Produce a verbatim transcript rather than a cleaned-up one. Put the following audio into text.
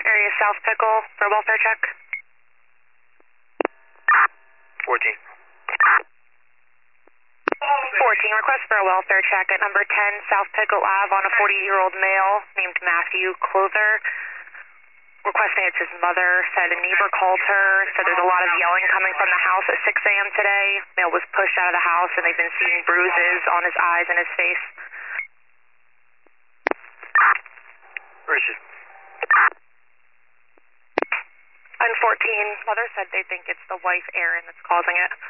area South Pickle for a welfare check. fourteen. fourteen, request for a welfare check at number ten South Pickle Ave on a forty-year-old male named Matthew Clother. Requesting it's his mother, said a neighbor called her, said there's a lot of yelling coming from the house at six a.m. today. Male was pushed out of the house and they've been seeing bruises on his eyes and his face. Where is she? On fourteen, mother said they think it's the wife, Erin, that's causing it.